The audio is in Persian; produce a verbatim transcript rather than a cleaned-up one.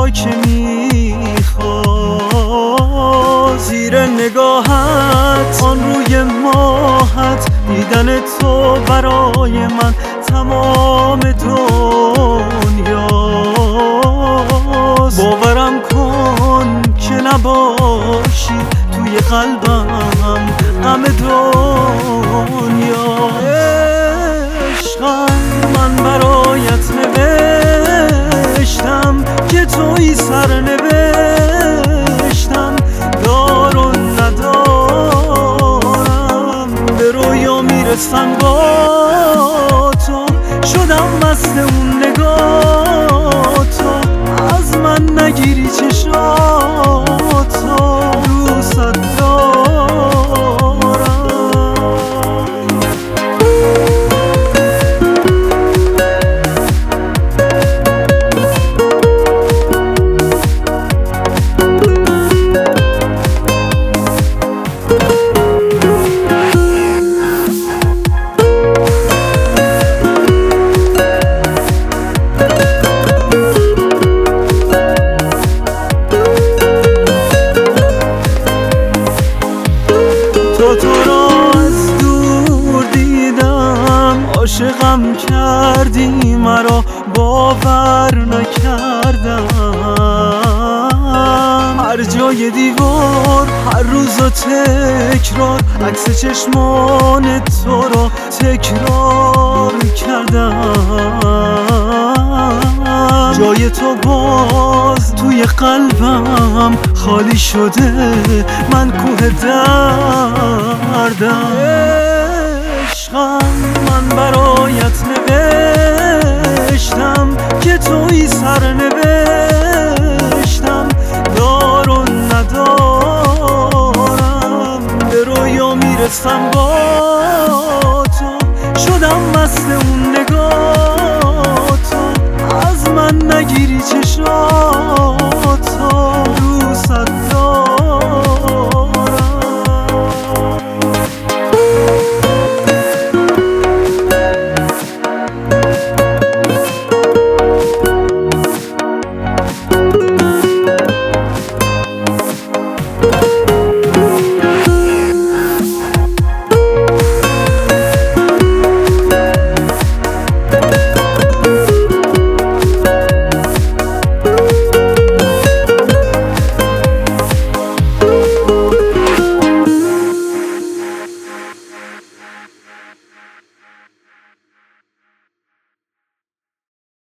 را که میخواد. زیر نگاهت آن روی ماهت دیدن تو برای من تمام دنیاست. باورم کن که نباشی توی قلبم غم دنیا. عشقم من برایت نوشتم که توی سرنوشتم دار و ندارم. به رویا میرسم با تو، شدم مست اون نگاه تو. از من نگیری چشاتو، دوست دارم. تو تو را از دور دیدم، عاشقم کردی مرا باور نکردم. هر جای دیوار هر روز و تکرار عکس چشمان تو را تکرار کردم. جای تو باز توی قلبم خالی شده، من کوه دردم. عشقم من برایت نوشتم که توی سرنوشتم دار و ندارم. به رویا میرسم با تو، شدم مست اون نگاه تو. از من نگیری چشام